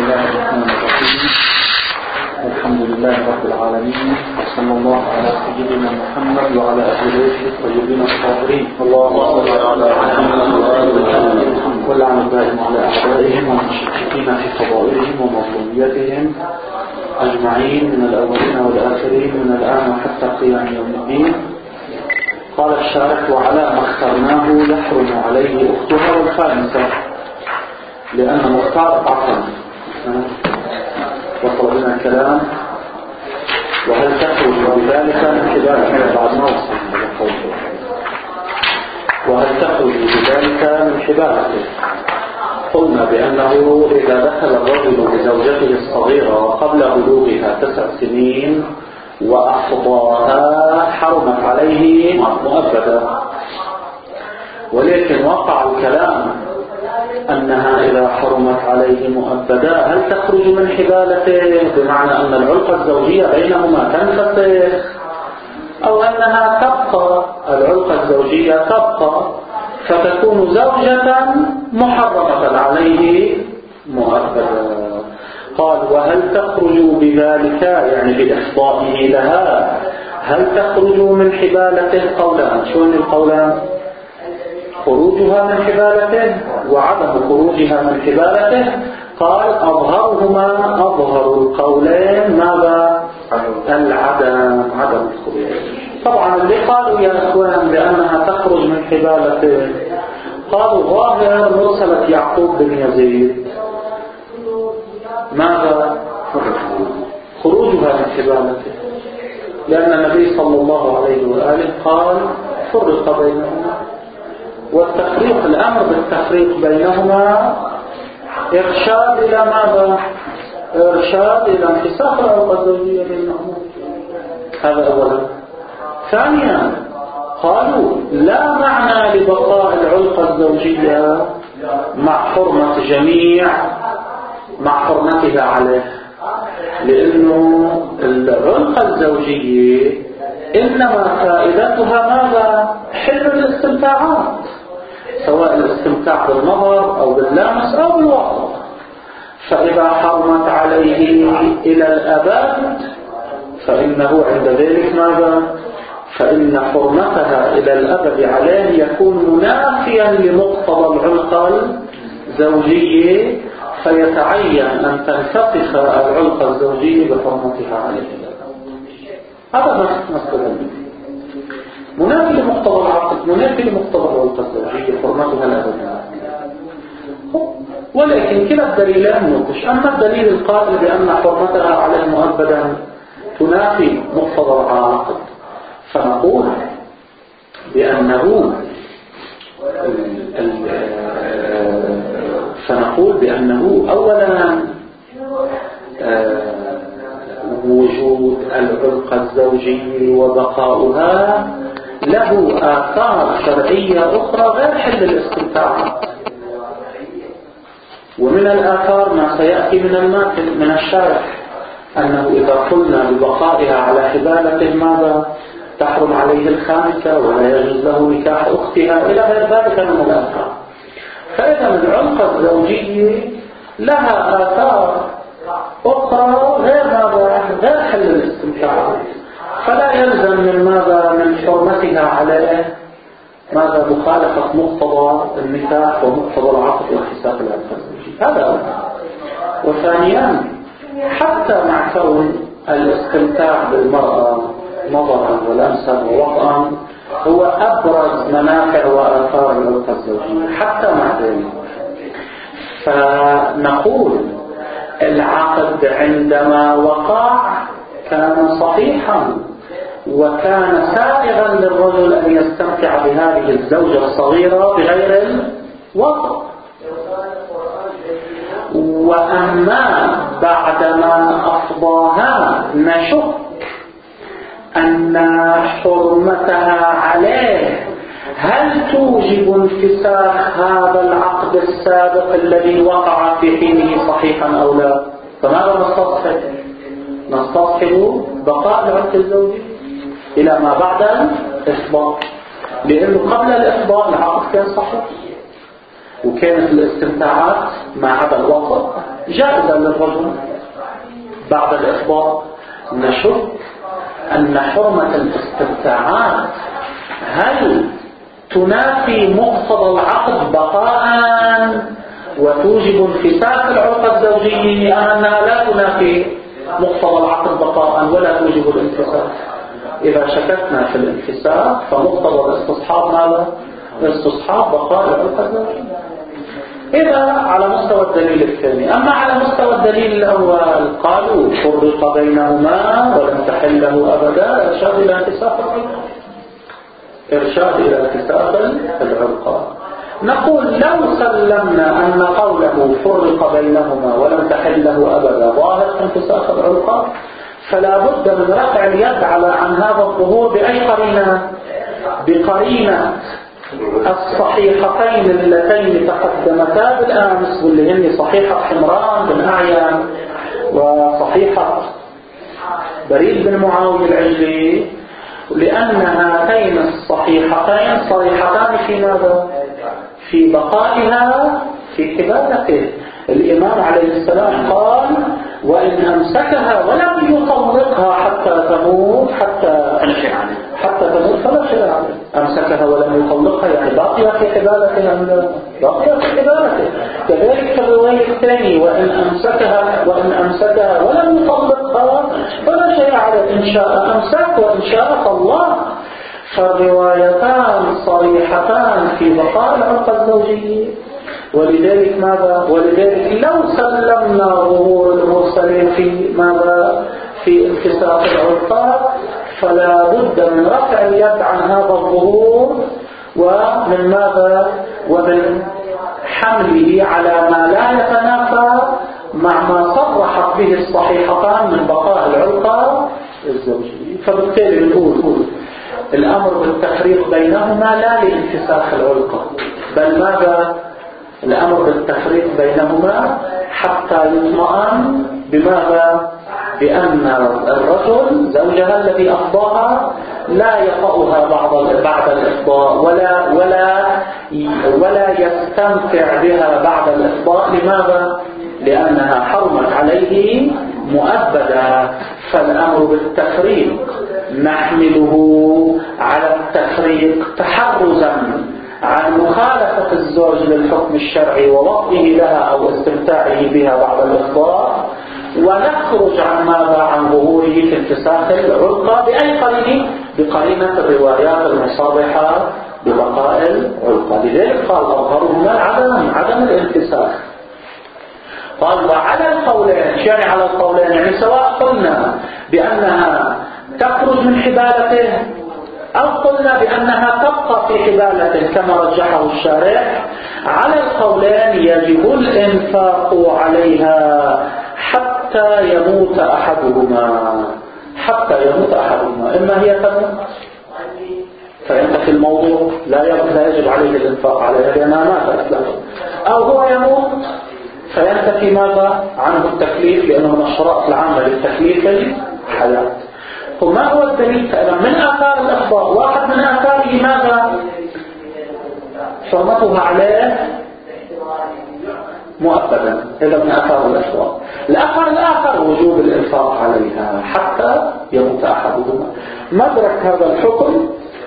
الله الرحمن الرحيم. الحمد لله رب العالمين، وصلى الله على سيدنا محمد وعلى آله الطيبين الطاهرين. اللهم صل على محمد وآل محمد ولعن الدائم على أعدائهم والمشككين في فضائلهم ومظلوميتهم أجمعين من الأولين والآخرين من الآن حتى قيام يوم الدين. قال الشارح: وعلى ما اخترناه يحرم عليه أختها والخامسة، لأن مختار عقل. وصل بنا الكلام: وهل تخرج بذلك من حبالته؟ بعد ما وصلنا وهل تخرج بذلك من حبالته؟ قلنا بأنه إذا دخل الرجل بزوجته الصغيرة وقبل بلوغها 9 سنين وأفضاها حرمت عليه مؤبدا، ولكن وقع الكلام أنها إذا حرمت عليه مؤبدا هل تخرج من حبالته، بمعنى أن العلاقة الزوجية بينهما تنفسخ، أو أنها تبقى العلاقة الزوجية تبقى فتكون زوجة محرمة عليه مؤبدا. قال: وهل تخرج بذلك، يعني بإفضائه لها، هل تخرج من حبالته؟ قولان. شو القولان؟ خروجها من حبالته وعدم خروجها من حبالته. قال: أظهرهما، أظهر القولين ماذا؟ عدم الخروج. طبعا اللي قالوا يا أخوان بأنها تخرج من حبالته قالوا ظاهر مرسلة يعقوب بن يزيد ماذا؟ خروجها من حبالته، لأن النبي صلى الله عليه وآله قال: فرق بينهما. والتفريق، الأمر بالتفريق بينهما إرشاد إلى ماذا؟ إرشاد إلى انفساخ العلاقة الزوجية بينهما. هذا أولا. ثانيا قالوا: لا معنى لبقاء العلاقة الزوجية مع حرمتها عليه، لأنه العلاقة الزوجية إنما فائدتها ماذا؟ حل الاستمتاعات، سواء الاستمتاع بالنظر أو باللمس أو بالوطن. فإذا حرمت عليه إلى الأبد فإنه عند ذلك ماذا؟ فإن حرمتها إلى الأبد عليه يكون منافيا لمقتضى العلاقة الزوجية، فيتعين أن تنفسخ العلاقة الزوجية بحرمتها عليه. هذا مسألة منافي لمقتضى العقد، منافي لمقتضى العلاقة الزوجية، حرمتها الأبدية. ولكن كلا الدليلان نوقش. أما الدليل القائل بأن حرمتها عليه مؤبدا تنافي مقتضى العقد، فنقول بأنه أولا وجود العلاقة الزوجية وبقاؤها له آثار شرعية أخرى غير حل الاستمتاعات. ومن الآثار ما سيأتي من الشارح، أنه إذا قلنا ببقائها على حبالته ماذا؟ تحرم عليه الخامسة ولا يجوز له نكاح أختها إلى غير ذلك من الآثار. فإذا العلاقة الزوجية لها آثار أخرى غير حل الاستمتاع، فلا يلزم من من حرمتها عليه ماذا؟ مخالفة مقتضى النكاح ومقتضى العقد وانفساخ العلاقة الزوجية. هذا أولا. وثانيا حتى مع كون الاستمتاع بالمرأة نظرا ولمسا ووطئا هو أبرز منافع وآثار العلاقة الزوجية، حتى مع ذلك فنقول العقد عندما وقع كان صحيحا، وكان سائغا للرجل أن يستمتع بهذه الزوجة الصغيرة بغير الوطء. وأما بعدما أفضاها نشك أن حرمتها عليه هل توجب انفساخ هذا العقد السابق الذي وقع في حينه صحيحا أو لا. فماذا نستصحب بقاء العقد الزوجي إلى ما بعد الإفضاء، لأنه قبل الإفضاء العقد كان صحيح وكانت الاستمتاعات ما عدا الوقت جائزة للرجل بعد الإفضاء. نشك أن حرمة الاستمتاعات هل تنافي مقتضى العقد بقاء وتوجب انفساخ العلاقة الزوجية، أم أنها لا تنافي مقتضى العقد بقاء ولا توجب الانفساخ؟ إذا شككنا في الانفساخ فمقتضى الاستصحاب ماذا؟ استصحاب بقاء العلاقة الزوجية. إذا على مستوى الدليل الثاني. أما على مستوى الدليل الأول قالوا فرق بينهما ولم تحل له أبدا، إرشاد إلى انفساخ العلاقة، إرشاد إلى انفساخ العلاقة. نقول لو سلمنا أن قوله فرق بينهما ولم تحل له أبدا ظاهر انفساخ العلاقة، فلا بد من رفع اليد عن هذا الظهور بأي قرينة؟ بقرينة الصحيحتين اللتين تقدمتا بالأمس، واللي هن صحيحة حمران بن أعين وصحيحة بريد بن معاوية العجلي، لأن هاتين الصحيحتين صريحتان في ماذا؟ في بقائها في حبالته. الإمام عليه السلام قال وإن أمسكها ولم يطلقها حتى تموت حتى تموت فلا شيء عليه. أمسكها ولم يطلقها يعني باقية في حبالته، باقية في حبالته. كذلك في الرواية الثانية وإن أمسكها ولم يطلقها فلا شيء عليه، إن شاء أمسك وإن شاء طلق. فالروايتان صريحتان في بقاء العلاقة الزوجية. ولذلك ماذا؟ ولذلك لو سلمنا ظهور المرسلين في ماذا؟ في انفساخ العلاقة، فلا بد من رفع اليد عن هذا الظهور ومن ماذا؟ ومن حمله على ما لا يتنافى مع ما صرحت به الصحيحتان من بقاء العلاقة الزوجية. فبالتالي نقول الأمر بالتفريق بينهما لا لانفساخ العلاقة، بل ماذا؟ الأمر بالتفريق بينهما حتى يطمئن بماذا؟ بأن الرجل زوجها الذي أفضاها لا يطأها بعد الإفضاء ولا يستمتع بها بعد الإفضاء. لماذا؟ لأنها حرمت عليه مؤبدا. فالأمر بالتفريق نحمله على التفريق تحرزا عن مخالفة الزوج للحكم الشرعي ووطئه لها أو استمتاعه بها بعد الإفضاء، ونخرج عن ماذا؟ عن ظهوره في انفساخ العلاقة بأي قرينة؟ بقرينة الروايات المصرحة ببقاء العلاقة. لذلك قال أظهرهما عدم الانفساخ. قال وعلى القولين، يعني على القولين يعني سواء قلنا بأنها تخرج من حبالته أو قلنا بأنها تبقى في حبالته كما رجحه الشارع، على القولين يجب الإنفاق عليها حتى يموت أحدهما. إما هي تموت فينتهي الموضوع، لا يجب عليه الإنفاق عليها لأنها ماتت، أو هو يموت فينتهي ماذا؟ عنه التكليف، لأنه من الشرائط العامة للتكليف الحياة. وما هو الدليل؟ من آثار الإخبار، واحد من آثاره ماذا؟ حرمتها عليه مؤبدا، إذا من آثار الإخبار. الأثر الآخر وجوب الإنفاق عليها حتى يموت أحدهما. مدرك هذا الحكم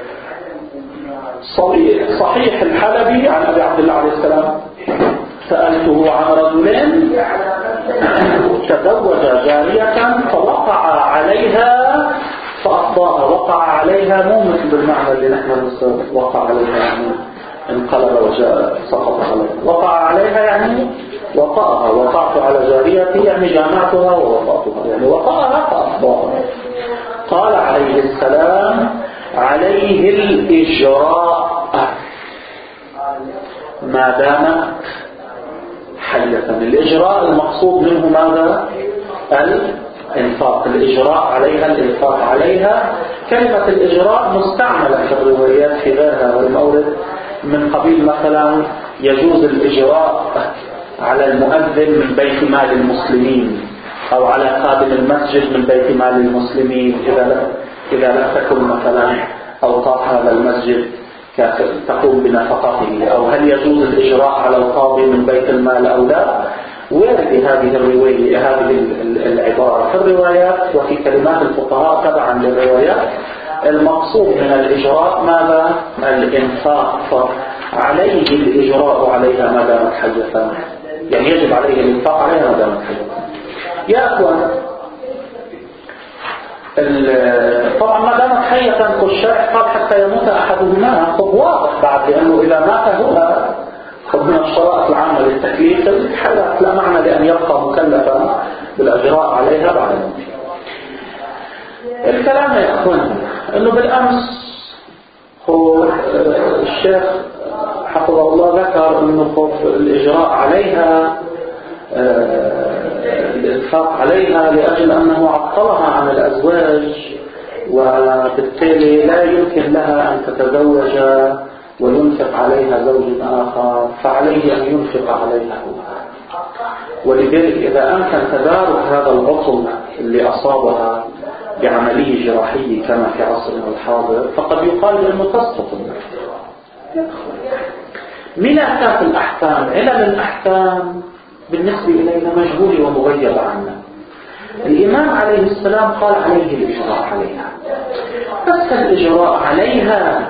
صحيح الحلبي عن أبي عبد الله عليه السلام سألته عن رجلين تزوج جارية فوقع عليها فأفضاها. وقع عليها مو مثل بالمعنى اللي نحن وقع عليها يعني انقلب وجاء سقط عليها. وقع عليها يعني وقعها، وقعت على جاريتي يعني جامعتها ووقعتها، يعني وقعها فأفضاها. قال عليه السلام عليه الإجراء ما دامت حية. الإجراء المقصود منه ماذا؟ الإنفاق. الإجراء عليها، الإنفاق عليها. كلمة الإجراء مستعملة في الروايات في غيرها والمورد، من قبيل مثلا يجوز الإجراء على المؤذن من بيت مال المسلمين، أو على خادم المسجد من بيت مال المسلمين إذا لم تكن مثلا أوقات هذا المسجد تقوم بنفقته، أو هل يجوز الإجراء على القاضي من بيت المال أو لا. وارد هذه العبارة في الروايات وفي كلمات الفقهاء تبعا للروايات. المقصود من الإجراء ماذا؟ الإنفاق، عليه الإجراء عليها ما دامت حية، يعني يجب عليه الإنفاق عليها ما دامت حية. يا أخوان، طبعا ما دامت حية الشرع قال حتى يموت أحدهما، خب واضح بعد، لأنه إذا مات هو من الشرائط العامة للتكليف الحياة، لا معنى لأن يبقى مكلفا بالأجراء عليها بعد موته. الكلام يا أخوان أنه بالأمس هو الشيخ حفظه الله ذكر أنه الإجراء عليها الإنفاق عليها لأجل أنه عطلها عن الأزواج، وبالتالي لا يمكن لها أن تتزوج وينفق عليها زوج آخر، فعليه أن ينفق عليها هو. ولذلك إذا أمكن تدارك هذا العطل اللي أصابها بعملية جراحية كما في عصرنا الحاضر، فقد يقال بأنه تسقط النفقة. ملاكات الأحكام، علل الأحكام بالنسبة إلينا مجهولة ومغيبة عنا. الإمام عليه السلام قال عليه الإجراء عليها، بس الإجراء عليها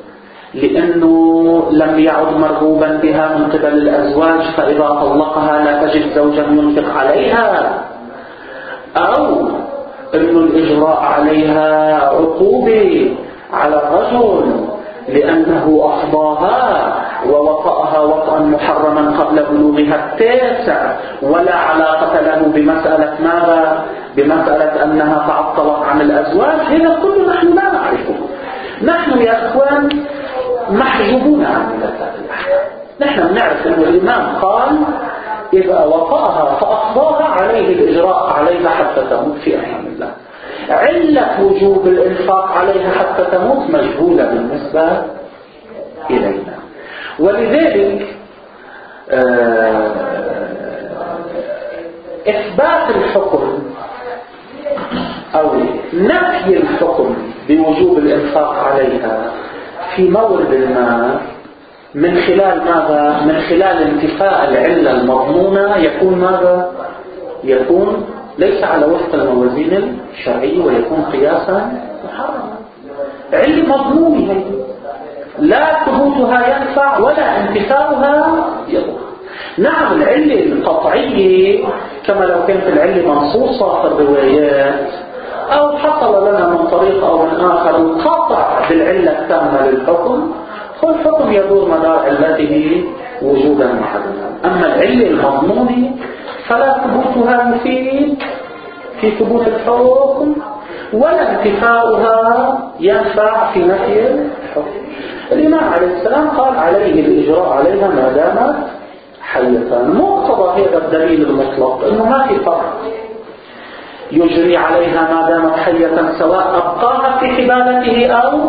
لأنه لم يعد مرغوبا بها من قبل الأزواج، فإذا طلقها لا تجد زوجا ينفق عليها، أو أن الإجراء عليها عقوبة على الرجل لأنه أفضاها ووطأها وطئا محرما قبل بلوغها 9، ولا علاقة له بمسألة ماذا؟ بمسألة أنها تعطلت عن الأزواج. هذا كله نحن لا نعرفه. نحن يا أخوان محجوبون عن ملكات الأحكام. نحن نعرف أن الإمام قال إذا وطأها فأفضاها عليه الإجراء عليها حتى تموت في أمان الله. علة وجوب الإنفاق عليها حتى تموت مجهولة بالنسبة إلينا. ولذلك إثبات الحكم أو نفي الحكم بوجوب الإنفاق عليها في مورد ما من خلال ماذا؟ من خلال انتفاء العلة المضمونة يكون ماذا؟ يكون ليس على وفق الموازين الشرعية ويكون قياسا محرما. علم مضمونة هي لا ثبوتها ينفع ولا انتفاؤها يضر. نعم العلة القطعية كما لو كانت العلة منصوصة في الروايات أو حصل لنا من طريق أو من آخر القطع بالعلة التامة للحكم، فالحكم يدور مدار علته وجودا وعدما. أما العلة المضمونة فلا ثبوتها يفيد في ثبوت الحكم ولا انتفاؤها ينفع في نفي الحكم. الإمام عليه السلام قال عليه الإجراء عليها ما دامت حية. مقتضى هذا الدليل المطلق أنه ما في فرق، يجري عليها ما دامت حية سواء أبقاها في حبالته أو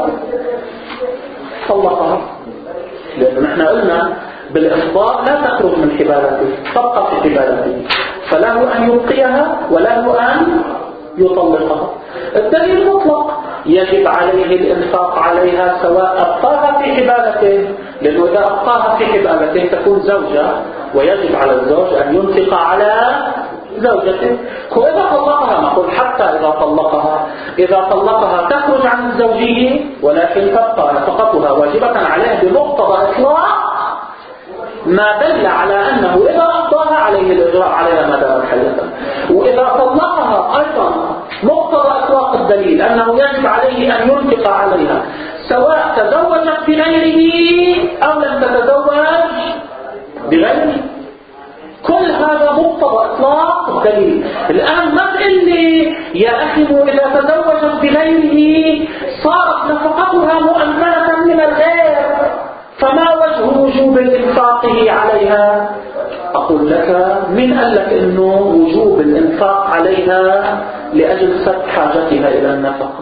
طلقها، لأن نحن قلنا بالإفضاء لا تخرج من حبالته، تبقى في حبالته، فله أن يبقيها وله أن يطلقها. الدليل مطلق، يجب عليه الإنفاق عليها سواء أبقاها في حبالته، لأنه إذا أبقاها في حبالته تكون زوجة ويجب على الزوج أن ينفق على زوجته. وإذا طلقها نقول حتى إذا طلقها تخرج عن الزوجية ولكن تبقى نفقتها واجبة عليه بمقتضى إطلاق ما دل على أنه إذا أفضاها عليه الإجراء عليها ما دامت حية. وإذا طلقها أيضا مقتضى إطلاق الدليل أنه يجب عليه أن ينفق عليها سواء تزوجت بغيره أو لم تتزوج بغيره. كل هذا مقتضى إطلاق الدليل. الآن ما تقول لي يا أخي إذا تزوجت بغيره صارت نفقتها مؤمنة من الغير، فما وجه وجوب الإنفاق عليها؟ أقول لك من قال لك إنه وجوب الإنفاق عليها لأجل سد حاجتها إلى النفقة؟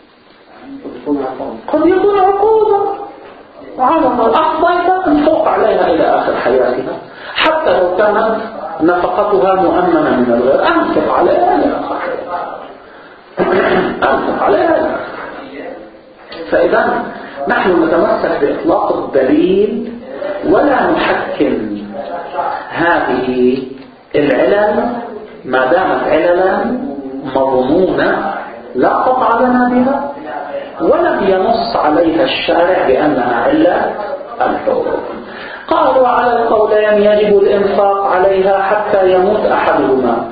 قد يكون عقوبة على أفضل انفق عليها إلى آخر حياتها، حتى لو كانت نفقتها مؤمنة من الغير أنفق عليها إلى آخر حياتها، أنفق عليها إلى آخر. فإذا نحن نتمسك بإطلاق الدليل ولا نحكم هذه علل، ما دامت عللا مضمونة لا قطع لنا بها، ولم ينص عليها الشارع بأنها علة الحكم. قالوا على القولين يجب الإنفاق عليها حتى يموت أحدهما،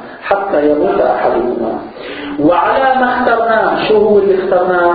وعلى ما اخترناه. شو هو اللي اخترناه؟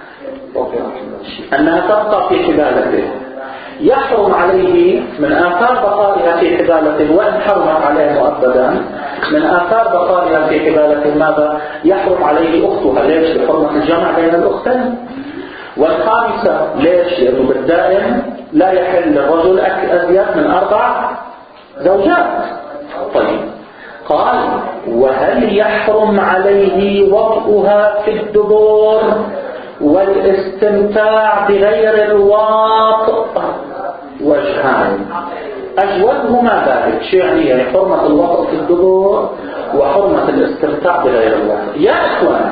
أنها تبقى في حبالته، يحرم عليه من آثار بقائها في حبالته، وإن حرمت عليه مؤبدا من آثار بقائها في حبالته ماذا؟ يحرم عليه أختها. ليش؟ لحرمة الجمع بين الأختين. والخامسة ليش؟ لأنه بالدائم لا يحل للرجل أزيد من 4 زوجات. طيب، قال وهل يحرم عليه وطئها في الدبر والاستمتاع بغير الواطئ؟ وجهان، أجودهما ذلك. شو يعني حرمة الوطئ في الدبر وحرمة الاستمتاع بغير الواطئ؟ يا إخوان،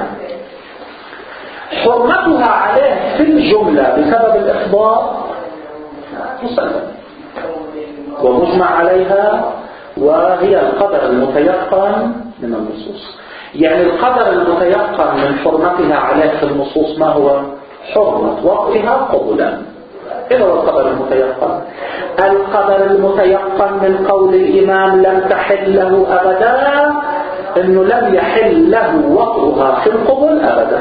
حرمتها عليه في الجملة بسبب الإفضاء مسلم ومجمع عليها، وهي القدر المتيقن من النصوص. يعني القدر المتيقن من حرمتها عليه في النصوص ما هو؟ حرمة وطئها قبلا. إذا هو القدر المتيقن. القدر المتيقن من قول الإمام لم تحل له أبدا، إنه لم يحل له وطئها في القبل أبدا.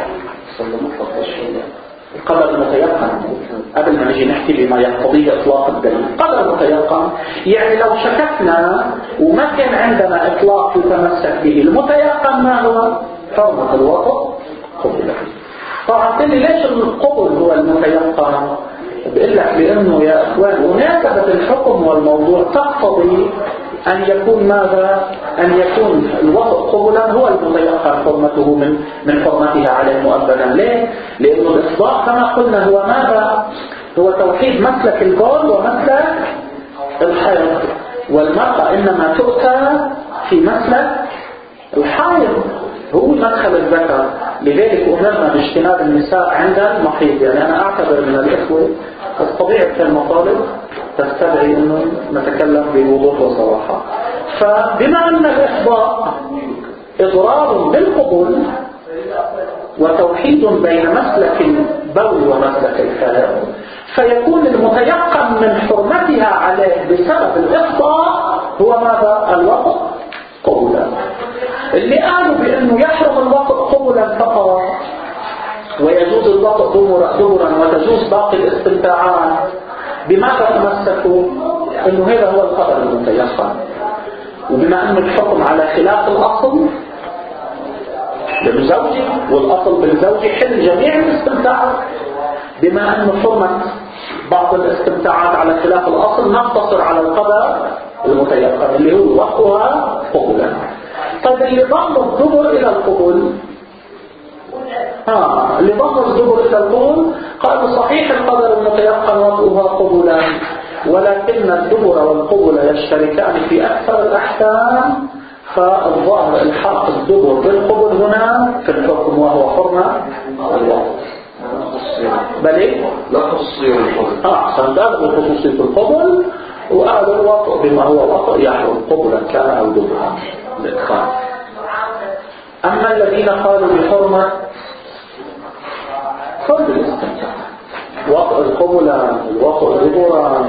القدر المتيقن قبل ما نجي نحكي بما يقتضيه إطلاق الدليل. قدر متيقن يعني لو شككنا وما كان عندنا إطلاق يتمسك به، المتيقن ما هو؟ حرمة الوطئ قبلا. طبعا تقول ليش القبل هو المتيقن؟ بقول لك لأنه يا أخوان مناسبة الحكم والموضوع تقتضي أن يكون ماذا؟ أن يكون الوطئ قبلا هو المتيقن حرمته من حرمتها عليه مؤبدا. ليه؟ لأنه الإصلاح كما قلنا هو ماذا؟ هو توحيد مسلك البول ومسلك الحيض، والمرأة إنما تؤتى في مسلك الحيض، هو مدخل الذكر. لذلك أمرنا باجتناب النساء عند المحيض. يعني أنا أعتبر من الإخوة بس طبيعة المطالب تستدعي أنه نتكلم بوضوح وصراحة. فبما أن الإفضاء إضرار بالقبول وتوحيد بين مسلك البول ومسلك الحيض، فيكون المتيقن من حرمتها عليه بسبب الإفضاء هو ماذا؟ الوطئ قبلا. اللي قالوا بأنه يحرم الوطئ قبلا فقط ويجوز الوطئ دبرا وتجوز باقي الاستمتاعات، بماذا تمسكوا؟ انه هذا هو القدر المتيقن، وبما ان الحكم على خلاف الاصل للزوج والاصل بالزوج حل جميع الاستمتاعات، بما ان حرمة بعض الاستمتاعات على خلاف الاصل نقتصر على القدر المتيقن اللي هو وقتها قبلا. طيب اللي ضم الدبر الى القبول، اللي ضم الدبر الى القبول قالوا صحيح القدر المتيقن وقتها قبلا، ولكن الدبر والقبل يشتركان في أكثر الأحكام، فالظاهر الحاق الدبر بالقبل هنا في الحكم وهو حرمة الله. بل لا خصوصية القبل. أحسن، قالوا خصوصية القبل، وقالوا الوطء بما هو وطء يحرم قبلا كان أو دبرا الإدخال. أما الذين قالوا بحرمة كل الاستمتاع، وطء القبلة، الوطء الدبرة،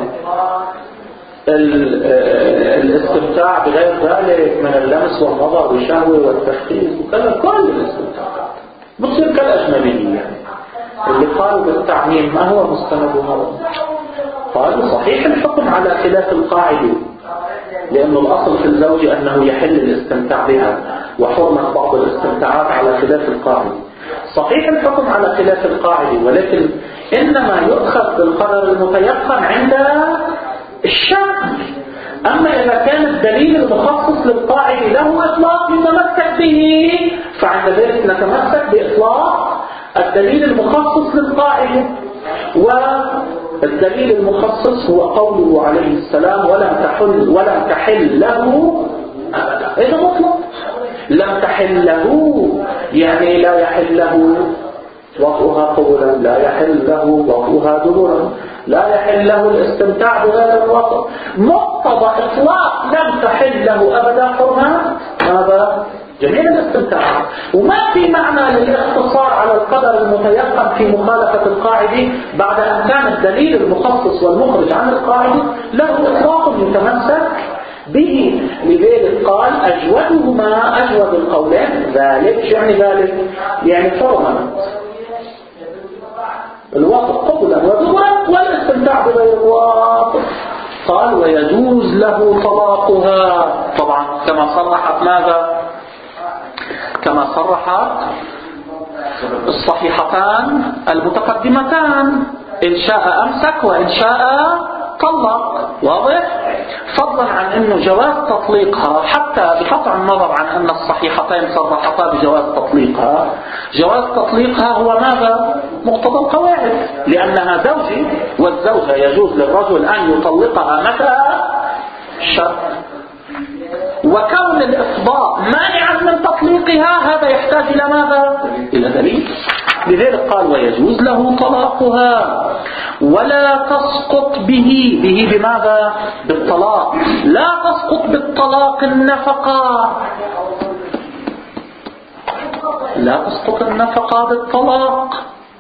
الاستمتاع بغير ذلك من اللمس والنظر والشهوة والتفكير وكذا، كل الاستمتاعات بتصير كالأجنبية. يعني اللي قالوا بالتعميم ما هو مستندها؟ قالوا صحيح الحكم على خلاف القاعدة، لأنه الأصل في الزوج أنه يحل الاستمتاع بها وحرمة بعض الاستمتاعات على خلاف القاعدة. صحيح الحكم على خلاف القاعدة، ولكن إنما يؤخذ بالقدر المتيقن عند الشك. أما إذا كان الدليل المخصص للقاعدة له إطلاق نتمسك به، فعند ذلك نتمسك بإطلاق الدليل المخصص للقاعدة. والدليل المخصص هو قوله عليه السلام ولم تحل له أبدا. إذا مطلق لم تحل له يعني لا يحل له وطئها قبلا، لا يحل له وطئها دبرا. لا يحل له الاستمتاع بغير الوطن. مقتضى إطلاق لم تحل له أبدا حرمات هذا جميع الاستمتاع. وما في معنى للاختصار على القدر المتيقن في مخالفة القاعدة بعد أن كان الدليل المخصص والمخرج عن القاعدة له إطلاق يتمسك به. لذلك قال أجودهما أجود القولين ذلك. شو يعني ذلك؟ يعني حرمة الوطن قبلا ودبرا والاستمتاع بغير الوطن. قال ويجوز له طلاقها. طبعا كما صرحت ماذا؟ كما صرحت الصحيحتان المتقدمتان، إن شاء أمسك وإن شاء طلق. واضح؟ فضلا عن أنه جواز تطليقها حتى بقطع النظر عن أن الصحيحتين صرحتا بجواز تطليقها، جواز تطليقها هو ماذا؟ مقتضى القواعد، لأنها زوجة والزوجة يجوز للرجل أن يطلقها متى شاء. وكون الإفضاء مانعا من تطليقها هذا يحتاج إلى ماذا؟ إلى دليل. لذلك قال ويجوز له طلاقها ولا تسقط به بماذا؟ بالطلاق. لا تسقط بالطلاق النفقة، لا تسقط النفقة بالطلاق.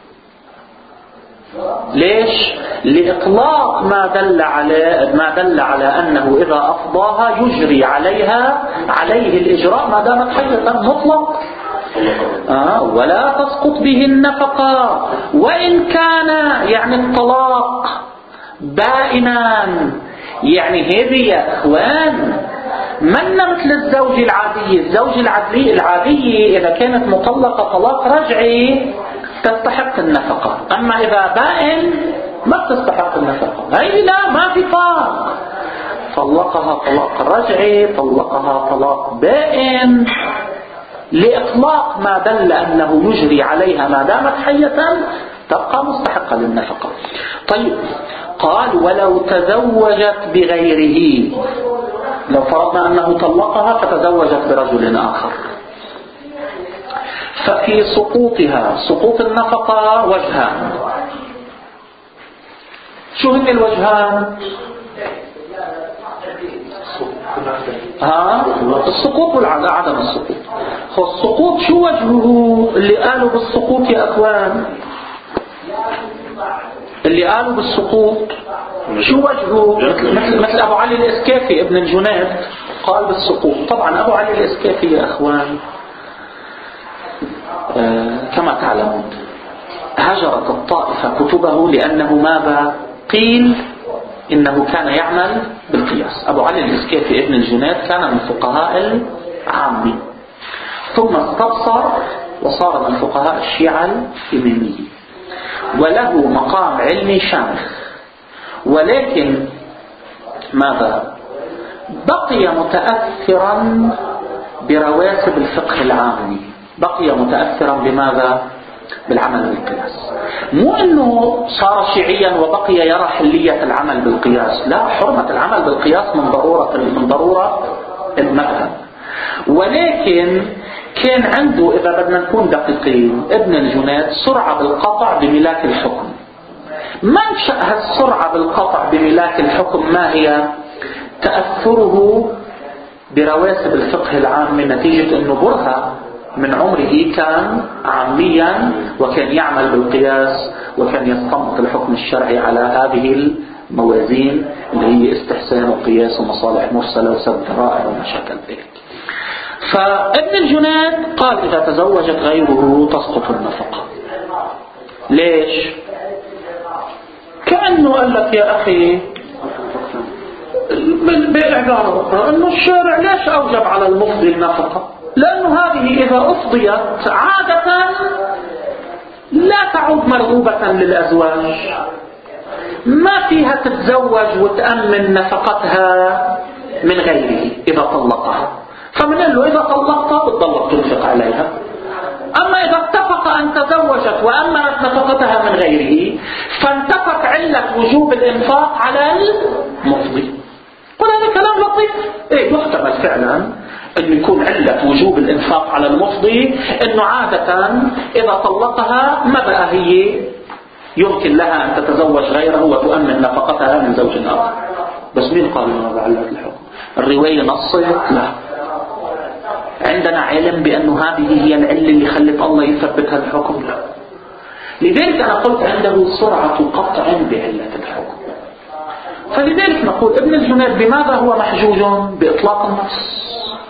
ليش؟ لإطلاق ما دل على أنه إذا أفضاها يجري عليه الإجراء ما دامت حية مطلق. ولا تسقط به النفقة وإن كان يعني الطلاق بائنا. يعني هذه يا إخوان من مثل الزوج العادي. الزوج العادي إذا كانت مطلقة طلاق رجعي تستحق النفقة، أما إذا بائن ما تستحق النفقة. هي لا، ما في فرق. طلقها طلاق رجعي، طلقها طلاق بائن، لإطلاق ما دل أنه يجري عليها ما دامت حية تبقى مستحقة للنفقة. طيب قال ولو تزوجت بغيره، لو فرضنا أنه طلقها فتزوجت برجل آخر، ففي سقوطها سقوط النفقة وجهان. شو هن الوجهان؟ السقوط وعدم السقوط. السقوط شو وجهه؟ اللي قالوا بالسقوط يا أخوان، اللي قالوا بالسقوط شو وجهه؟ مثل أبو علي الإسكافي ابن الجنيد قال بالسقوط. طبعا أبو علي الإسكافي يا أخوان كما تعلمون هجرت الطائفة كتبه لأنه ماذا؟ قيل إنه كان يعمل بالقياس. أبو علي الإسكافي ابن الجنيد كان من فقهاء العامة، ثم استبصر وصار من فقهاء الشيعة الإمامية، وله مقام علمي شامخ، ولكن ماذا؟ بقي متأثرا برواسب الفقه العامي، بقي متأثرا بماذا؟ بالعمل بالقياس. مو أنه صار شيعيا وبقي يرى حلية العمل بالقياس، لا، حرمة العمل بالقياس من ضرورة المذهب، ولكن كان عنده إذا بدنا نكون دقيقين ابن الجنيد سرعة بالقطع بملاك الحكم. منشأ السرعة بالقطع بملاك الحكم ما هي؟ تأثره برواسب الفقه العام، نتيجة أنه برهة من عمره كان عاميا وكان يعمل بالقياس وكان يستنبط الحكم الشرعي على هذه الموازين اللي هي استحسان وقياس ومصالح مرسلة وسد ذرائع ومشاكل ذلك. فابن الجنيد قال إذا تزوجت غيره تسقط النفقة. ليش؟ كأنه قال لك يا أخي بالعبارة أنه الشارع ليش أوجب على المفضي النفقة؟ لأنه هذه إذا أفضيت عادة لا تعود مرغوبة للأزواج، ما فيها تتزوج وتأمن نفقتها من غيره إذا طلقها، فمن له إذا طلقتها بتضلق تنفق عليها. أما إذا اتفق أن تزوجت وأمنت نفقتها من غيره فانتفت علة وجوب الإنفاق على المفضي. وهذا كلام لطيف، يحتمل فعلا أن يكون علة وجوب الإنفاق على المفضي أنه عادة إذا طلقها ما بقى هي يمكن لها أن تتزوج غيره وتؤمن نفقتها من زوج آخر. بس مين قال هذا علة الحكم؟ الرواية نصت؟ لا. عندنا علم بأن هذه هي العلة اللي خلت الله يثبت هذا الحكم؟ لا. لذلك أنا قلت عنده سرعة قطع بعلة الحكم. فلذلك نقول ابن الجنيد بماذا هو محجوج؟ بإطلاق النص.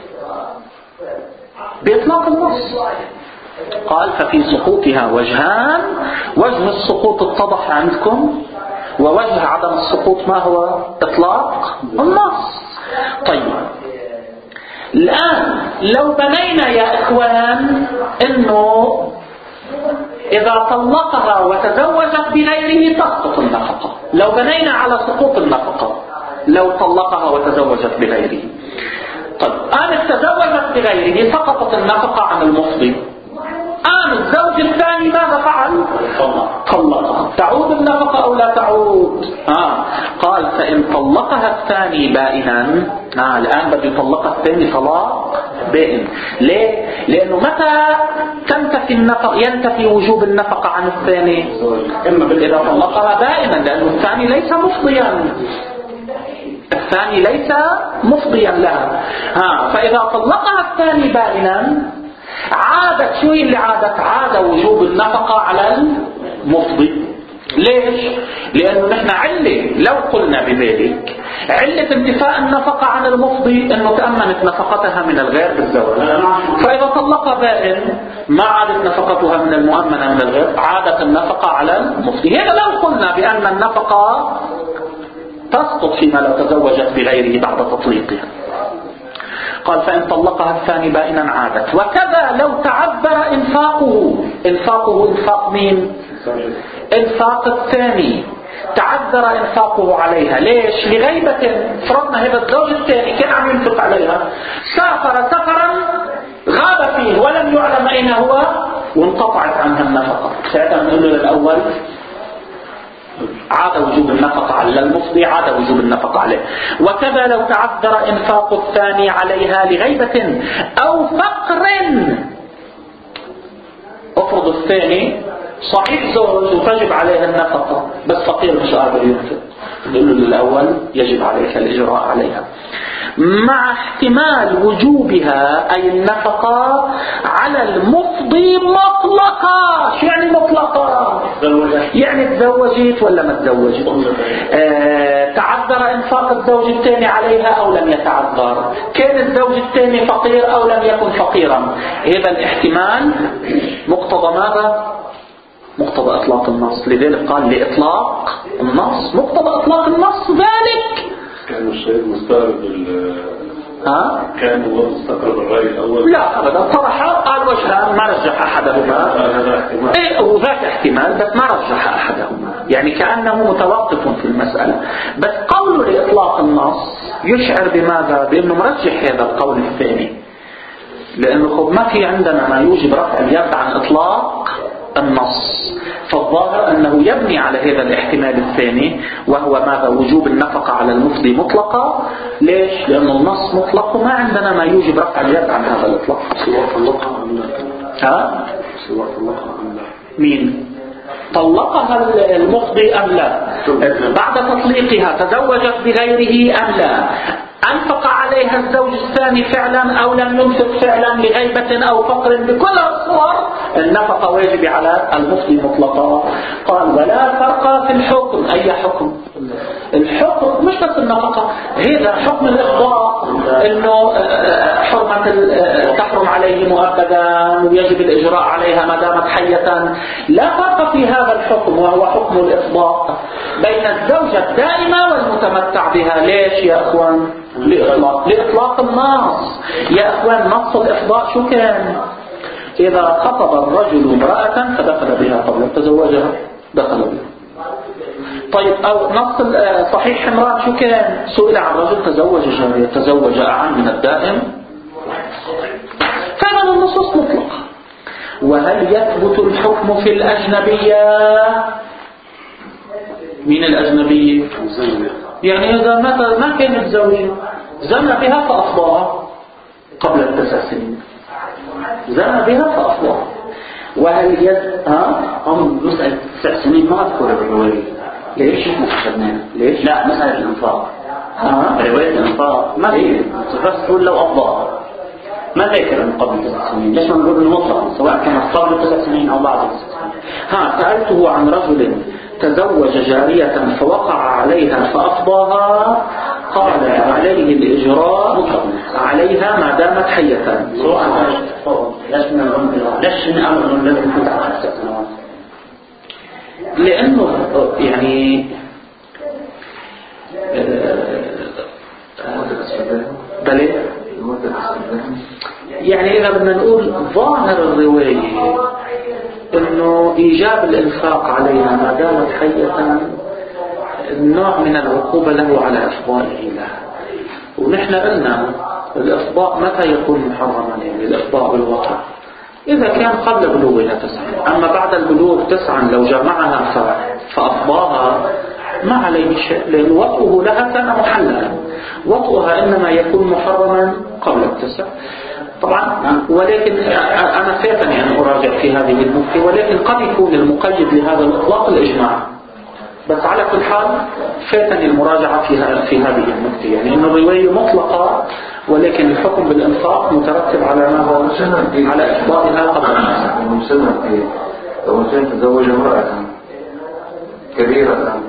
بإطلاق النص. قال ففي سقوطها وجهان، وجه السقوط اتضح عندكم، ووجه عدم السقوط ما هو؟ إطلاق النص. طيب الآن لو بنينا يا إخوان إنه إذا طلقها وتزوجت بغيره تسقط النفقة، لو بنينا على سقوط النفقة لو طلقها وتزوجت بغيره. طيب قامت تزوجت بغيره سقطت النفقة عن المفضي. قام الزوج الثاني ماذا فعل؟ طلقها. تعود النفقة أو لا تعود؟ قال فإن طلقها الثاني بائنا، الآن بده يطلقها الثاني طلاق بائن. ليه؟ لأنه متى تنتفي النفقة ينتفي وجوب النفقة عن الثاني؟ إذا طلقها بائنا، لأنه الثاني ليس مفضيا، الثاني ليس مفضيا لها. فإذا طلقها الثاني بائنا عادت، شو اللي عادت؟ عاد وجوب النفقة على المفضي. ليش؟ لأنه نحن علة، لو قلنا بذلك علة انتفاء النفقة عن المفضي أنه تأمنت نفقتها من الغير بالزواج. فإذا طلق بائن ما عادت نفقتها من المؤمنة من الغير، عادت النفقة على المفضي. هذا لو قلنا بأن النفقة تسقط فيما لو تزوجت بغيره بعد تطليقها. قال فإن طلقها الثاني بائنا عادت. وكذا لو تعذر إنفاقه. إنفاق مين؟ إنفاق الثاني. تعذر إنفاقه عليها. ليش؟ لغيبة. فرضنا هذا الزوج الثاني كان عم ينفق عليها، سافر سفرا غاب فيه ولم يعلم أين هو وانقطعت عنها النفقة. ساعتها نقول له للأول عاد وجوب النفقة على المفضي، عاد وجوب النفقة عليه. وكذا لو تعذر إنفاق الثاني عليها لغيبة أو فقر. افرض الثاني صحيح زوج وتجب عليها النفقة بس فقير مش قادر ينفق، نقول له للأول يجب عليك الإجراء عليها مع احتمال وجوبها أي النفقة على المفضي مطلقة. شو يعني مطلقة؟ يعني تزوجت ولا ما تزوجت؟ تعذر إنفاق الزوج الثاني عليها أو لم يتعذر؟ كان الزوج الثاني فقير أو لم يكن فقيرا؟ هذا الاحتمال مقتضى ماذا؟ مقتضى إطلاق النص. لذلك قال لإطلاق النص. مقتضى إطلاق النص ذلك كان الشيء مستغرب كان هو مستغرب الرأي الأول؟ لا أبدا، طرح قال وجهان ما رجح أحدهما. وذاك احتمال بس ما رجح أحدهما، يعني كأنه متوقف في المسألة. بس قوله لإطلاق النص يشعر بماذا؟ بأنه مرجح هذا القول الثاني، لأنه ما في عندنا ما يوجب رفع اليد عن إطلاق النص. فالظاهر أنه يبني على هذا الاحتمال الثاني وهو ماذا؟ وجوب النفقة على المفضي مطلقة. ليش؟ لأن النص مطلق وما عندنا ما يوجب رفع اليد عن هذا الإطلاق. سواء طلقها أم لا؟ سواء طلقها أم لا؟ مين؟ طلقها المفضي أم لا؟ بعد تطليقها تزوجت بغيره أم لا؟ أنفق عليها الزوج الثاني فعلا أو لم ينفق فعلا لغيبة أو فقر؟ بكل الصور النفقة واجب على المفضي مطلقا. قال ولا فرق في الحكم. أي حكم؟ الحكم مش بس النفقة، هذا حكم الإفضاء، إنه حرمة تحرم عليه مؤبدا ويجب الإجراء عليها ما دامت حية. لا فرق في هذا الحكم وهو حكم الإفضاء بين الزوجة الدائمة والمتمتع بها. ليش يا أخوان؟ لإطلاق النص. يا أخوان نص الإفضاء شو كان؟ إذا خطب الرجل امرأة فدخل بها قبل أن تزوجها دخل بها. طيب أو نص صحيح حمران شو كان؟ سئل عن رجل تزوج أعم من الدائم. فهذا النصوص مطلقة. وهل يثبت الحكم في الأجنبية؟ مين الأجنبية؟ يعني إذا ما كانت زوجة زنى بها فأفضاها قبل 9 سنين، زنى بها فأفضاها. وهل هم مسألة 9 سنين ما أذكر الرواية. ليش؟ ليش؟ لا مسألة الإنفاق. رواية الإنفاق ما هي بس تقول لو أفضل ما ذكر من قبل 9 سنين. ليش ما نقول إنه مطلق سواء كان قبل 9 سنين أو بعد 9 سنين؟ سألته عن رجل تزوج جارية فوقع عليها فأفضاها، قال عليه الإجراء عليها ما دامت حية. ليش نأمر أنه لازم يكون تحت 9 سنوات؟ لأنه يعني بلى يعني إذا بدنا نقول ظاهر الرواية إنه إيجاب الإنفاق عليها ما دامت حية نوع من العقوبة له على إفضائه لها. ونحن قلنا الإفضاء متى يكون محرما؟ يعني الإفضاء بالوطء إذا كان قبل بلوغها 9، أما بعد البلوغ 9 لو جمعها فأفضاها ما عليه شيء، لأن وطئه لها كان محللا. وطئها إنما يكون محرما قبل 9 طبعا. ولكن أنا فاتني أن أراجع في هذه النقطة، ولكن قد يكون المقيد لهذا الإطلاق الإجماع. بس على كل حال فاتني المراجعة في هذه النقطة، يعني إن الرواية مطلقة ولكن الحكم بالإنفاق مترتب على ماذا؟ على إفضائها قبل المسلم. لو كان تزوج امرأة كبيرة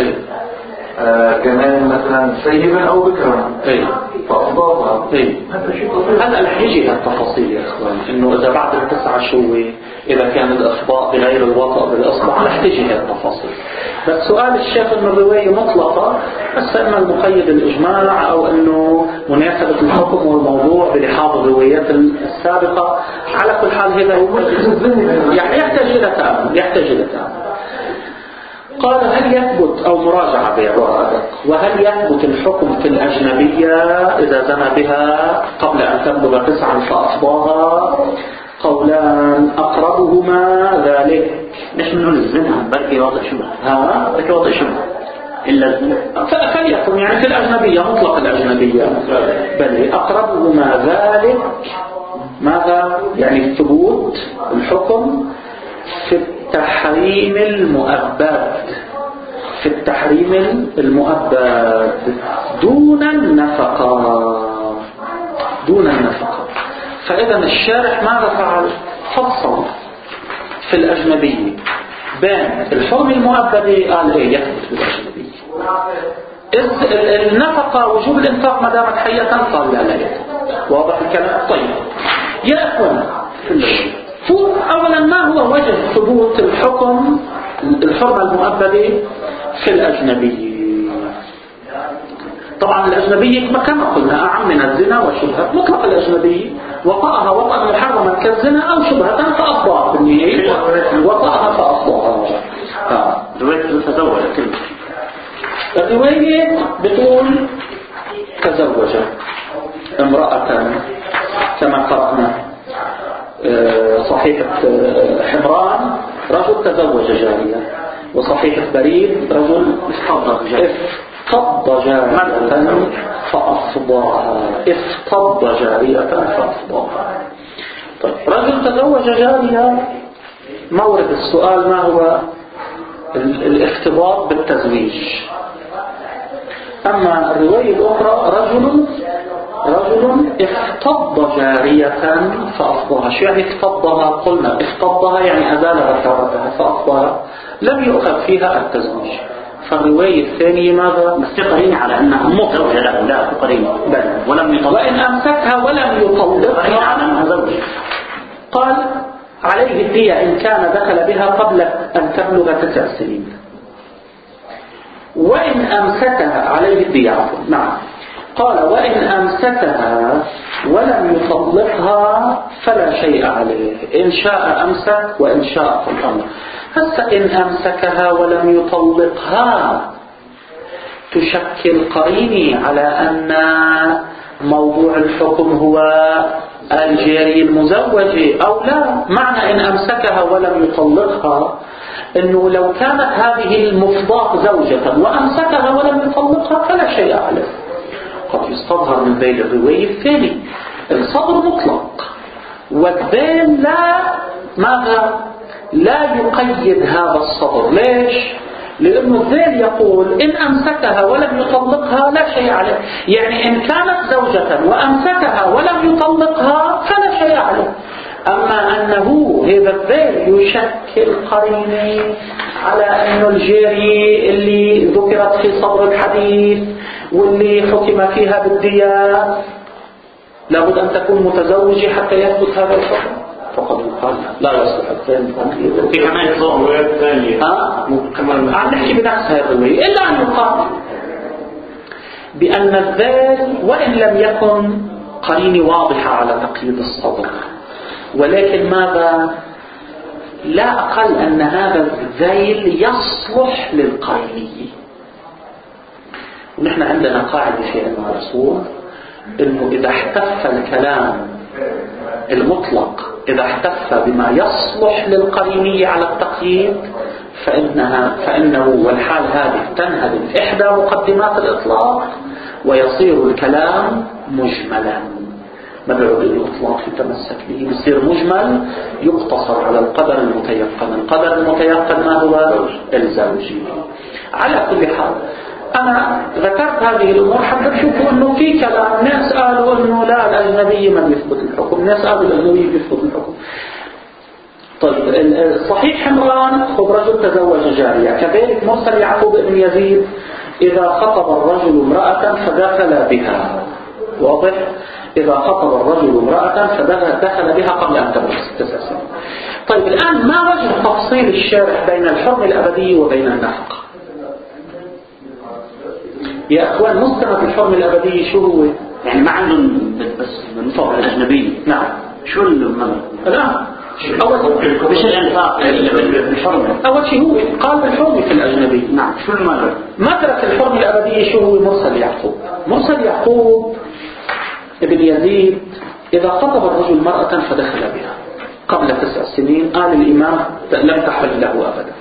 كمان مثلا سيبا أو بكرا فأفضلها هذا الحجي التفاصيل يا أخوان، إنه إذا بعد 9 شوي إذا كان الإفضاء بغير الوطأ بالإصبع لحجي التفاصيل. بس سؤال الشيخ إنه الرواية مطلقة، بس إما المقيد الإجماع أو إنه مناسبة الحكم والموضوع بلحاظ الروايات السابقة. على كل حال هذا يعني يحتاج إلى تأمل. قال هل يثبت أو مراجعة بعبارة وهل يثبت الحكم في الأجنبية إذا زنى بها قبل أن تبلغ 9 فأفضاها؟ قولان أقربهما ذلك. ليش منقول الزنا؟ بركي وضع شبه بركي وضع شبه إلا الزنا فليكن يعني في الأجنبية مطلق الأجنبية بل أقربهما ذلك. ماذا يعني ثبوت الحكم في التحريم المؤبد، في التحريم المؤبد دون النفقة. فإذا الشارع ماذا فعل؟ فصل في الأجنبية بين الحرم المؤبد قال إيه يثبت في الأجنبية، النفقة وجوب الإنفاق ما دامت حية قال لا يثبت. واضح الكلام؟ طيب يا أخوان أولا ما هو وجه ثبوت الحكم الحرم المؤبد في الأجنبي؟ طبعا الأجنبي كما قلنا أعم من الزنا وشبهة. مطلق الأجنبي وطأها وطأ محرما كالزنا أو شبهة فأفضاها بالنهاية، وطأها فأفضاها. الرواية بتقول تزوج امرأة كما قرأنا صحيحة حمران رجل تزوج جارية، وصحيحة بريد رجل افتض جارية فأفضاها. افتض جارية فأفضاها. طيب رجل تزوج جارية، مورد السؤال ما هو الافتضاء بالتزويج. أما الرواية الأخرى رجل افتض جارية فأفضاها. شو يعني افتضها؟ قلنا افتضها يعني أزال غفارتها، فأفضها لم يؤخذ فيها التزويج. فالرواية الثانية ماذا؟ مستقرين على أنها مزوجة لا تقرين ولم يطلق، وإن أمسكها ولم يطلقها قال عليه الدية إن كان دخل بها قبل أن تبلغ 9 سنين. وإن أمسكها عليه الدية نعم. قال وإن أمسكها ولم يطلقها فلا شيء عليه، إن شاء أمسك وإن شاء طلق. هسه إن أمسكها ولم يطلقها تشكل قريني على أن موضوع الحكم هو الجاري المزوج أو لا. معنى إن أمسكها ولم يطلقها إنه لو كانت هذه المفضاة زوجة وأمسكها ولم يطلقها فلا شيء عليه. قد يستظهر من بين الرواية الثاني الصبر مطلق والذين لا ماذا؟ لا يقيد هذا الصدر. ليش؟ لأنه الذيل يقول إن أمسكها ولم يطلقها لا شيء عليه. يعني إن كانت زوجة وأمسكها ولم يطلقها فلا شيء عليه. أما أنه هذا الذيل يشكل قرينة على أنه الجارية اللي ذكرت في صدر الحديث واللي حكم فيها بالديات لابد أن تكون متزوجة حتى يثبت هذا الحكم. فقد يقال لا يصلح الثاني. في كمان روايات ثانية عم نحكي بنفس هذه الرواية إلا أن يقال بأن الذيل وإن لم يكن قرينة واضحة على تقييد الصدر، ولكن ماذا؟ لا أقل أن هذا الذيل يصلح للقرينية. ونحن عندنا قاعدة في علم الأصول إنه إذا احتف الكلام المطلق إذا احتف بما يصلح للقرينية على التقييد فإنه والحال هذه تنهدم إحدى مقدمات الإطلاق ويصير الكلام مجملا. ما بيعود الإطلاق يتمسك به، بيصير مجمل يقتصر على القدر المتيقن. القدر المتيقن ما هو؟ الزوجي. على كل حال أنا ذكرت هذه الأمور حتى تشوفوا أنه في كلام ناس قالوا أنه لا الأجنبي ما بيثبت الحكم، ناس قالوا الأجنبي بيثبت الحكم. طيب صحيح حمران رجل تزوج جارية، كذلك مرسل يعقوب بن يزيد إذا خطب الرجل امرأة فدخل بها. واضح؟ إذا خطب الرجل امرأة فدخل بها قبل أن تبلغ 6 سنين. طيب الآن ما وجه تفصيل الشارح بين الحرم الأبدي وبين النفقة؟ يا أخوان مستند الحرم الأبدي شو هو؟ يعني ما عندهم بس بالنفقة الأجنبية. نعم. شو المنع؟ الآن مش الإنفاق بالحرم. أول شيء هو قال بالحرم في الأجنبي. نعم. شو المنع؟ مدرك الحرم الأبدي شو هو؟ مرسل يعقوب. مرسل يعقوب ابن يزيد إذا خطب الرجل مرأة فدخل بها قبل 9 سنين قال الإمام لم تحل له أبدا.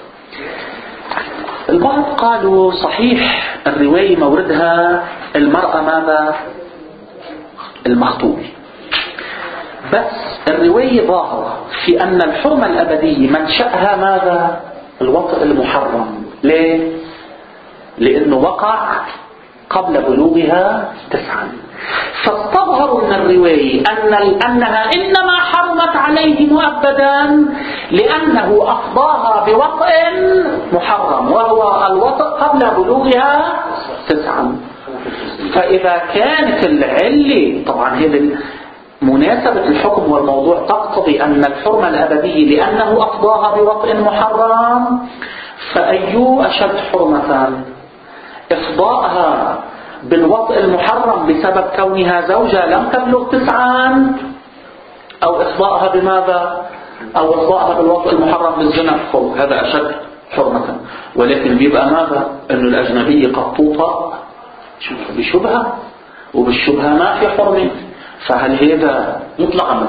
البعض قالوا صحيح الرواية موردها المرأة ماذا؟ المخطوبة، بس الرواية ظاهرة في أن الحرمة الأبدية منشأها ماذا؟ الوطء المحرم. ليه؟ لأنه وقع قبل بلوغها 9. فاستظهروا من الرواية أنها إنما حرمت عليه مؤبدا لأنه أفضاها بوطء محرم وهو الوطء قبل بلوغها 9. فإذا كانت العلة طبعا هي مناسبة الحكم والموضوع تقتضي أن الحرمة الأبدية لأنه أفضاها بوطء محرم، فأي أشد حرمة؟ إفضاءها بالوطء المحرم بسبب كونها زوجة لم تبلغ 9، أو إفضاءها بماذا؟ أو إفضاءها بالوطء المحرم بالزنا، هذا أشد حرمة. ولكن بيبقى ماذا؟ أن الأجنبي قد توطأ بشبهة، وبالشبهة ما في حرمة. فهل هذا مطلقا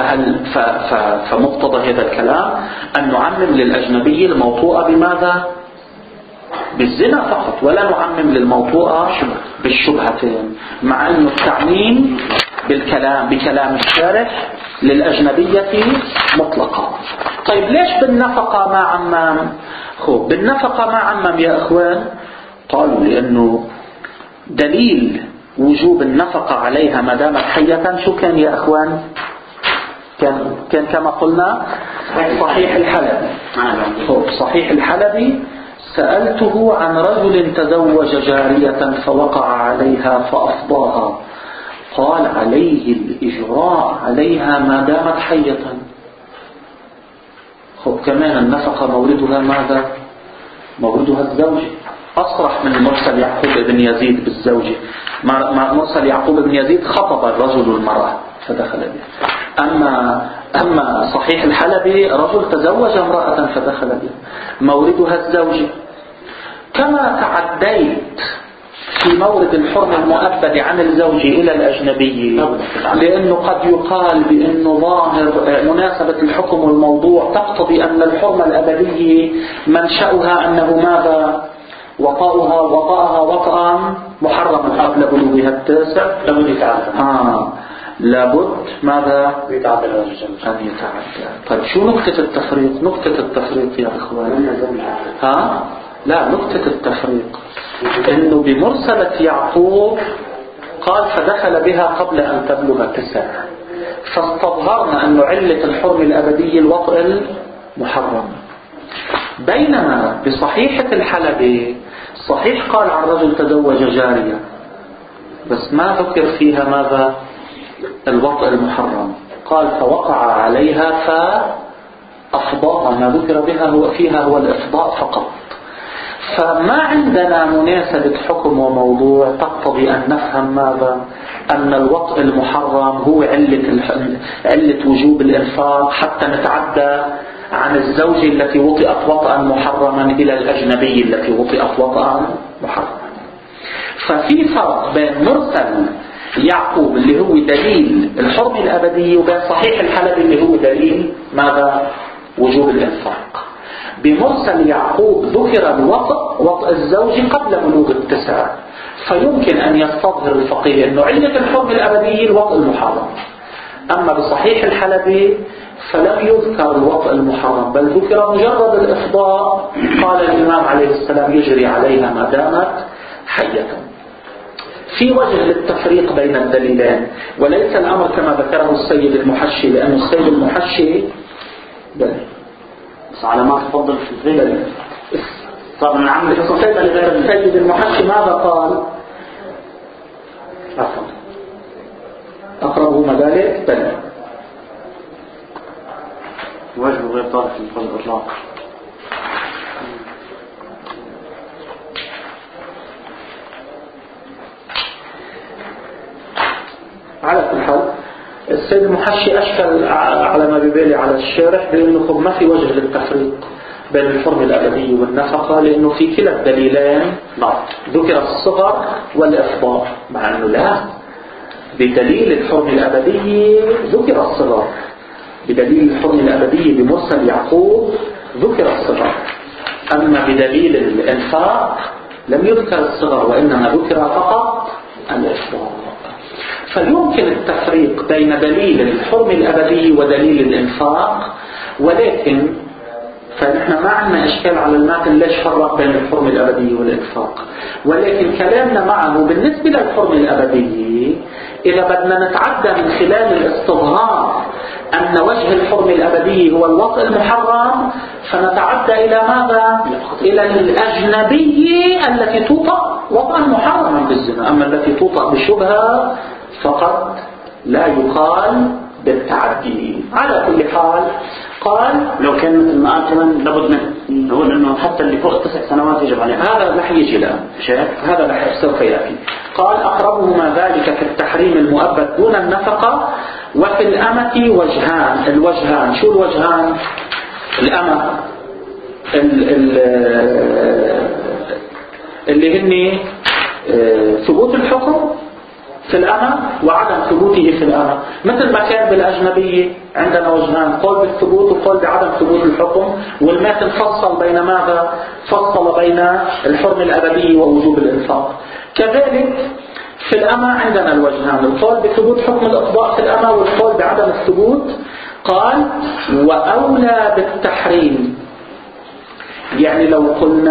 فمقتضى هذا الكلام أن نعمم للأجنبي الموطوءة بماذا؟ بالزنا فقط، ولا نعمم للموطوءة بالشبهتين، مع أن التعميم بكلام الشارح للأجنبية مطلقة. طيب ليش بالنفقة ما عمم؟ بالنفقة ما عمم يا أخوان؟ قالوا لأنه دليل وجوب النفقة عليها ما دامت حية شو كان يا أخوان؟ كان كما قلنا صحيح الحلبي. صحيح الحلبي سألته عن رجل تزوج جارية فوقع عليها فأفضاها، قال عليه الإجراء عليها ما دامت حية. كمان النفقة موردها ماذا؟ موردها الزوج. أصرح من مرسل يعقوب بن يزيد بالزوجة. مرسل يعقوب بن يزيد خطب الرجل المرأة فدخل بها. أما صحيح الحلبي رجل تزوج امرأة فدخل بها، موردها الزوجة. كما تعديت في مورد الحرم المؤبد عن الزوج إلى الأجنبي، لأنه قد يقال بأنه ظاهر مناسبة الحكم والموضوع تقتضي أن الحرمة الأبدية منشأها أنه ماذا؟ وطأها وطأا محرما قبل بلوغها 9. لابد ماذا؟ أن يتعدى. طيب شو نقطة التفريق؟ نقطة التفريق يا إخواني لا، نقطة التفريق إنه بمرسلة يعقوب قال فدخل بها قبل أن تبلغ 9، فاستظهرنا أن علة الحرم الأبدي الوطء المحرم. بينما بصحيحة الحلبي صحيح قال عن رجل تزوج جارية بس ما ذكر فيها ماذا؟ الوطء المحرم. قال فوقع عليها فأفضاء، ما ذكر بها فيها هو الإفضاء فقط. فما عندنا مناسبة حكم وموضوع تقتضي أن نفهم ماذا؟ أن الوطء المحرم هو علة وجوب الإنفاق حتى نتعدى عن الزوجة التي وطئت وطئا محرما إلى الأجنبي التي وطئت وطئا محرما. ففي فرق بين مرسل يعقوب اللي هو دليل الحرم الأبدي وبين صحيح الحلبي اللي هو دليل ماذا؟ وجوب الإنفاق. بمرسل يعقوب ذكر وطئ الزوج قبل بلوغ 9، فيمكن أن يستظهر الفقيه أنه علة الحرم الأبدي الوطئ المحرم. أما بصحيح الحلبي فلم يذكر الوطئ المحرم بل ذكر مجرد الإفضاء. قال الإمام عليه السلام يجري عليها ما دامت حية. في وجه للتفريق بين الدليلين، وليس الأمر كما ذكره السيد المحشي، لأن السيد المحشي بس على ما تفضل في الفيل طبعا من عمل السيد المحشي ماذا قال؟ أقربه مذلك بل وجه غير طارق في الإطلاق. على كل حال السيد المحشي أشكل على ما بيبالي على الشارح بأنه ما في وجه للتفريق بين الحرم الأبدي والنفقة، لأنه في كلا الدليلين ذكر الصغر والإفضاء، مع أنه لا، بدليل الحرم الأبدي ذكر الصغر، بدليل الحرم الأبدي بمرسل يعقوب ذكر الصغر، أما بدليل الإنفاق لم يذكر الصغر وإنما ذكر فقط الإفضاء. فيمكن التفريق بين دليل الحرم الأبدي ودليل الإنفاق، ولكن فنحن ما عندنا إشكال على الماتن ليش فرق بين الحرم الأبدي والإنفاق، ولكن كلامنا معه بالنسبة للحرم الأبدي إذا بدنا نتعدى من خلال الاستظهار أن وجه الحرم الأبدي هو الوطء المحرم، فنتعدى إلى ماذا؟ إلى الأجنبي التي توطأ وطئا محرما بالزنا، أما التي توطأ بشبهة فقط لا يقال بالتعدي. على كل حال قال لو كان مثل ما قال كمان لابد من نقول انه حتى اللي فوق 9 سنوات يجب عليه. هذا رح يجي الآن، هذا رح سوف يأتي. قال أقربهما ذلك في التحريم المؤبد دون النفقة، وفي الأمة وجهان. الوجهان شو الوجهان؟ الأمة اللي هن ثبوت الحكم في الأمة وعدم ثبوته في الأمة، مثل ما كان بالأجنبية عندنا وجهان، قول بالثبوت وقول بعدم ثبوت الحكم، والماتن فصل بين ماذا؟ فصل بين الحرم الأبدي ووجوب الإنفاق. كذلك في الأمة عندنا الوجهان، القول بثبوت حكم الإقضاء في الأمة والقول بعدم الثبوت. قال وأولى بالتحريم، يعني لو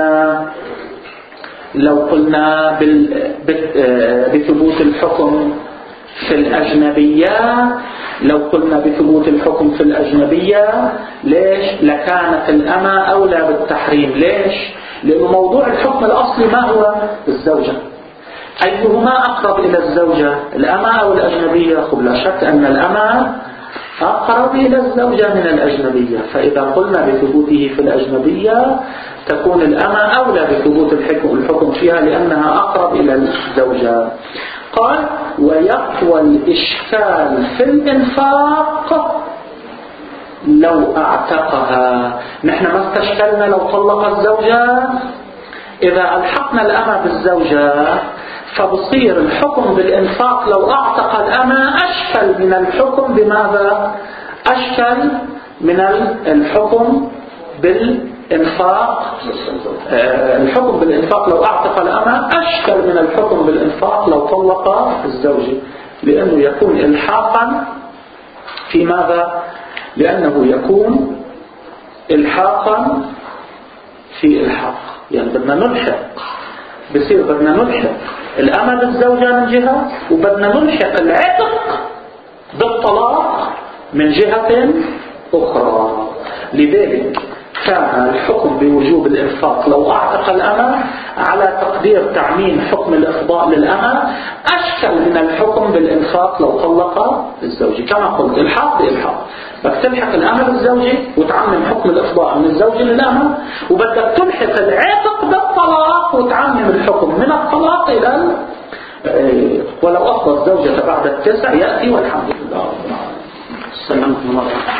قلنا بثبوت الحكم في الأجنبية، لو قلنا بثبوت الحكم في الأجنبية ليش؟ لكانت الأمة أولى بالتحريم. ليش؟ لأنه موضوع الحكم الأصلي ما هو؟ الزوجة. أيهما أقرب إلى الزوجة؟ الأمة أو الأجنبية؟ لا شك أن الأمة أقرب إلى الزوجة من الأجنبية، فإذا قلنا بثبوته في الأجنبية تكون الأمة أولى بثبوت الحكم فيها لأنها أقرب إلى الزوجة. قال ويقوى الإشكال في الإنفاق لو أعتقها. نحن ما استشكلنا لو طلق الزوجة، إذا ألحقنا الأمة بالزوجة فبصير الحكم بالإنفاق لو أعتق الأمة أشكل من الحكم بماذا؟ أشكل من الحكم بالإنفاق. الحكم بالإنفاق لو أعتق الأمة أشكل من الحكم بالإنفاق لو طلق الزوجة، لأنه يكون إلحاقا في ماذا؟ لأنه يكون إلحاقا في إلحاق، يعني بدنا نلحق، بصير بدنا نلحق الأمة بالزوجة من جهة، وبدنا نلحق العتق بالطلاق من جهة أخرى. لذلك كان الحكم بوجوب الإنفاق لو أعتق الأمة على تقدير تعميم حكم الإفضاء للأمة أشكل من الحكم بالإنفاق لو طلق الزوج. كما قلت الحاق بإلحاق، بدك تلحق الأمة بالزوجة وتعمم حكم الإفضاء من الزوجة للأمة، وبدك تلحق العتق بالطلاق وتعمم الحكم من الطلاق إلى ولو أفضى الزوجة بعد 9 يأتي والحمد لله. سلمكم الله.